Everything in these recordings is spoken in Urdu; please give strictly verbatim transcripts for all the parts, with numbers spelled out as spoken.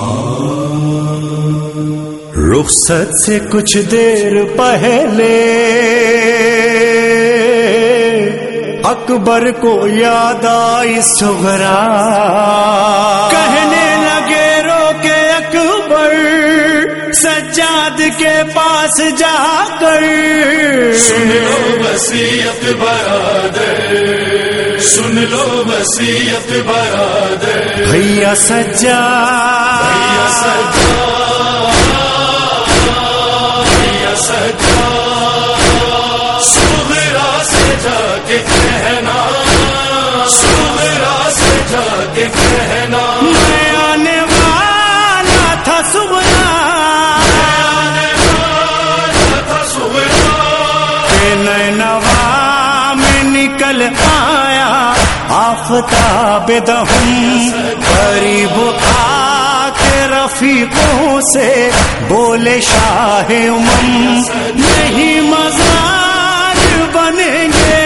رخصت سے کچھ دیر پہلے اکبر کو یاد آئی سغرا، کہنے لگے رو کے اکبر سجاد کے پاس جا کر، سن لو وصیت برادر، سن لو وصیت برادر، بھیا سجاد، بھیا سجاد، بھیا سجاد، سغرا سے جا کے کہنا، سغرا سے جا کے کہنا، میں آنے والا تھا سغرا، آنے والا تھا سغرا، کہ نینوا میں نکل آیا آفتاب دہم، قریب آ کے رفیقوں سے بولے شاہ امم، یہی مزار بنیں گے،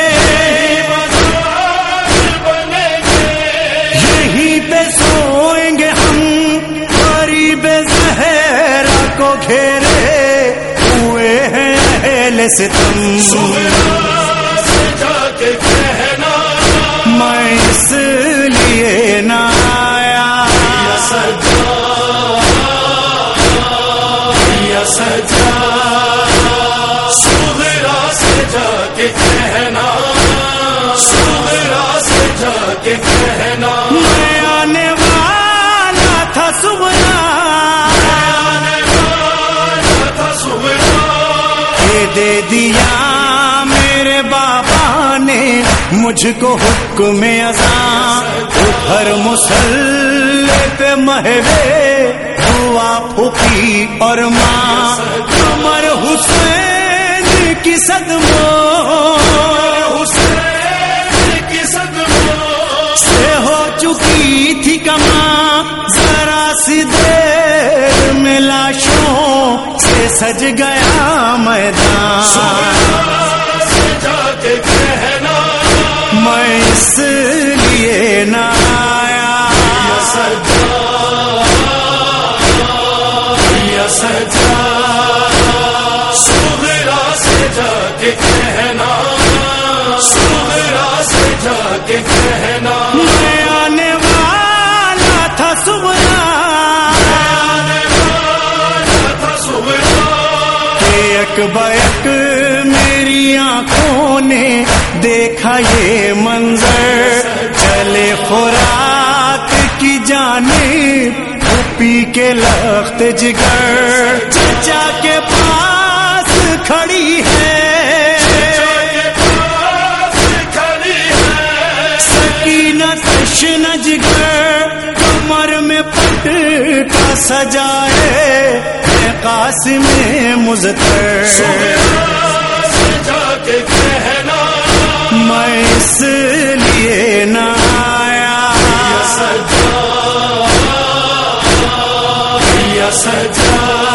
یہی پہ سوئیں گے ہم، قریب زہرا کو گھیرے ہوئے ہیں اہل ستم، سے جا کے کہنا، میں اس لیے نہ آیا، یا سجا سغرا سے جا کے کہنا، سغرا سے جا کے کہنا، میں آنے والا تھا سغرا، آنے والا تھا سغرا، یہ دے دیا میرے بابا نے مجھ کو حکم اذاں، ہر مسلح پہ مہوے ہوا پھوپھی اور ماں، عمر حسین کی صدموں، حسین کی صدموں سے ہو چکی تھی کماں، ذرا سی دیر میں لاشوں سے سج گیا میدان، سے جا کے کہنا، میں اس لیے نہ آیا، یا سجا یا سجا سغرا سے جا کے کہنا، سغرا سے جا کے کہنا، میں آنے والا تھا سغرا، آنے والا تھا سغرا، کہ یک بیک میری آنکھوں نے دیکھا یہ منظر، چلے فرات کی جانب پی کے لخت جگر، چچا کے پاس کھڑی ہے سکینہ تشنہ جگر، کمر میں پٹ کا سجائے ہے قاسم مزتر، سے جا کے کہنا، میں اس لیے نہ آیا، یا سجا یا سجا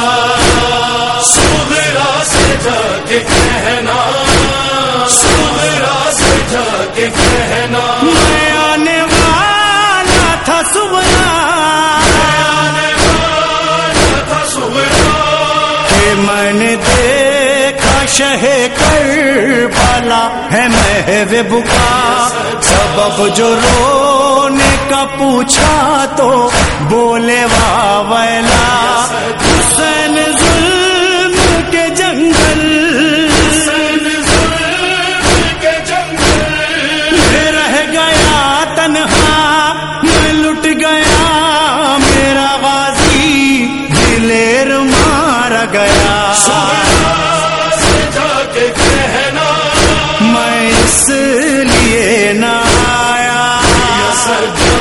سغرا سے جا کے کہنا، سغرا سے جا کے کہنا، میں آنے والا تھا سغرا، آنے والا تھا سغرا، کہ میں نے دیکھا شہ کربلا ہے محو بکا، سبب جو رونے کا پوچھا تو بولے واہ ویلا، حسین ظلم کے جنگل، حسین ظلم کے جنگل میں رہ گیا تنہا، میں لٹ گیا میرا غازی، دلیر مارا گیا، سے جا کے کہنا، میں اس لیے نہ آیا، یا سجا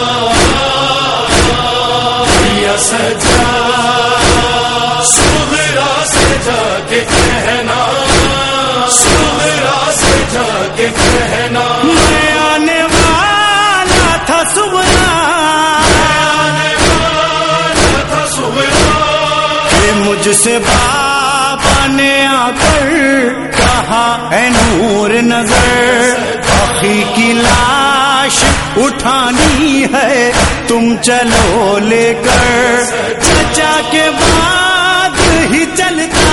یا سجا سغرا سے جا کے کہنا، سغرا سے جا کے کہنا، میں آنے والا تھا سغرا، آنے والا تھا سغرا، کہ مجھ سے بابا نے آ کر کہا اے نور نظر، اخی کی لاش اٹھانی ہے تم چلو لے کر چچا کے بعد ہی چلتا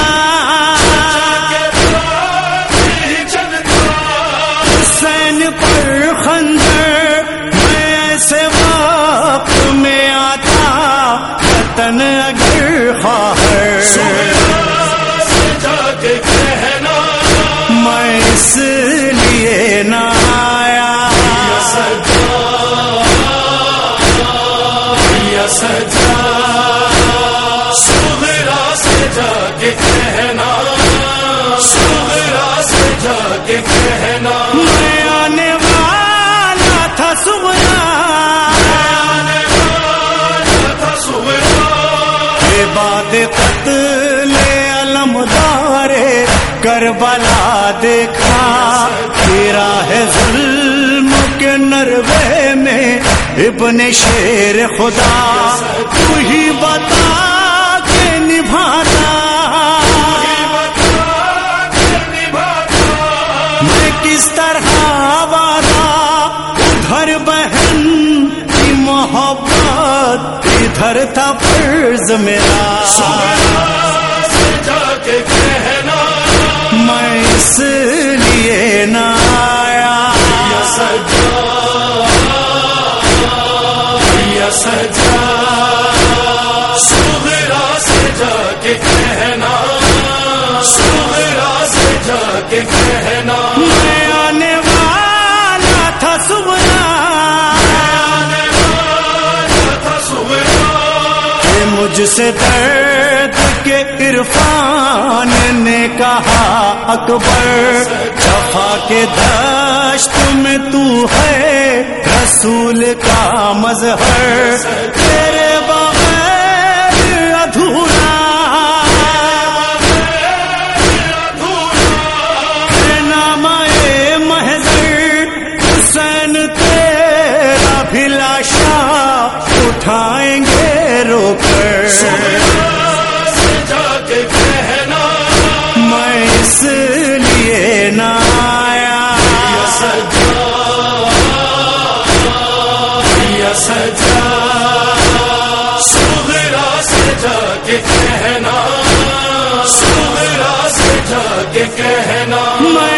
حسین پر خنجر میں ایسے وقت میں آتا وطن اگر خواہر میں اس لیے نہ آیا سجا صغرا سے جا کے کہنا صغرا سے جا کے کہنا میں آنے والا تھا صغرا آنے والا تھا صغرا کے بعد قتل علمدار کربلا دیکھا تیرا ہے ظلم کے نروے میں ابن شیر خدا تو ہی بتا کے نبھاتا میں کس طرح وعدہ ادھر بہن کی محبت ادھر تھا فرض میرا جا کے کہنا میں اس لیے نہ آیا سجا سجا صغرا سے جا کے کہنا صغرا سے جا کے کہنا میں آنے والا تھا صغرا آنے والا تھا صغرا کہ مجھ سے درد کے عرفان نے کہا اکبر جفا کے دشت میں تو ہے رسول کا مظہر تیرے بغیر ادھورا ہے نامہ محضر حسین تیرا بھی لاشا اٹھائیں گے رو کر جا کے کہنا میں اس لیے نہ آیا سجا سجا صغرا سے جا کے کہنا صغرا سے جا کے کہنا میں